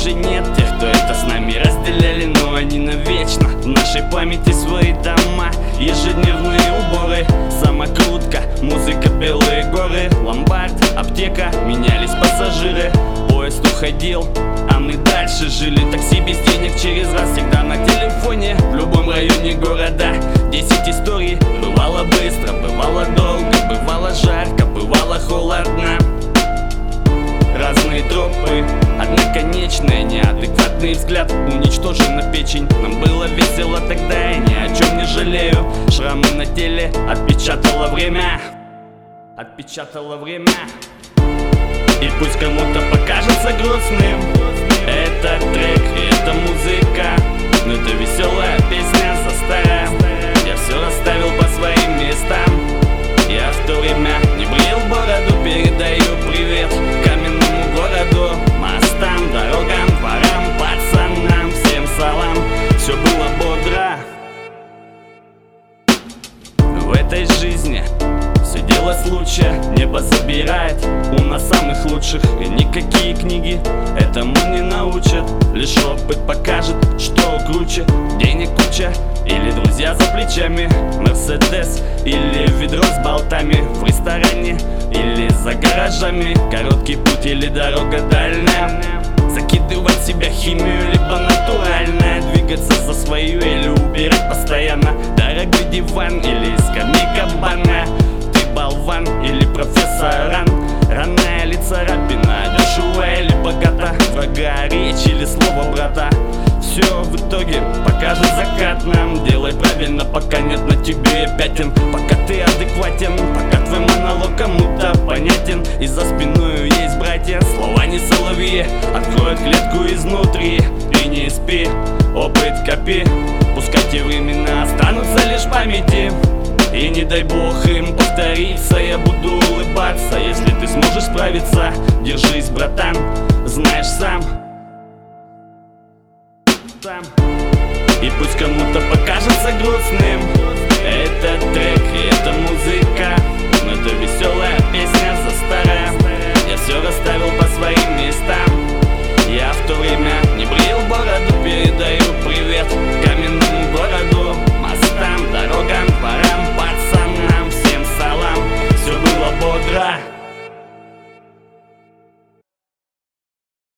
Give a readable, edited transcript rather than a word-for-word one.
уже нет тех, кто это с нами разделяли, но они навечно в нашей памяти свои дома. Ежедневные уборы, самокрутка, музыка, белые горы, ломбард, аптека, менялись пассажиры. Поезд уходил, а мы дальше жили. Такси без денег через раз, всегда на телефоне. В любом районе города 10 историй. Бывало быстро, бывало долго, бывало жарко, бывало холодно. Разные тропы, одноконечная, неадекватный взгляд, уничтожена печень. Нам было весело тогда, и ни о чем не жалею. Шрамы на теле отпечатало время. Отпечатало время. И пусть кому-то покажется грустным этот трек и эта музыка, но это веселая песня застарая. Я все расставил по своим местам. Я в то время не брил бороду. Передаю привет каменному городу, мостам, дорогам, дворам, пацанам, всем салам. Все было бодро. В этой жизни все дело случая, небо забирает у нас самых лучших. И никакие книги этому не научат. Лишь опыт покажет, что круче. Денег куча или друзья за плечами, Мерседес или ведро с болтами, в ресторане или за гаражами, короткий путь или дорога дальняя. Закидывать в себя химию, либо натуральное, двигаться за свою или убирать постоянно. Дорогой диван или скамейка банная, болван или профессор Ран. Ранная ли царапина, дешевая или богата, врага речь или слово брата. Все в итоге покажет закат нам. Делай правильно, пока нет на тебе пятен, пока ты адекватен, пока твой монолог кому-то понятен. И за спиною есть братья, слова не соловьи, откроют клетку изнутри. И не спи, опыт копи, пускай те времена останутся лишь в памяти. И не дай бог им повториться, я буду улыбаться, если ты сможешь справиться. Держись, братан, знаешь сам. И пусть кому-то покажется грустным этот трек и эта музыка, но это веселая песня застарая. Я все расставил по своим местам. Я в то время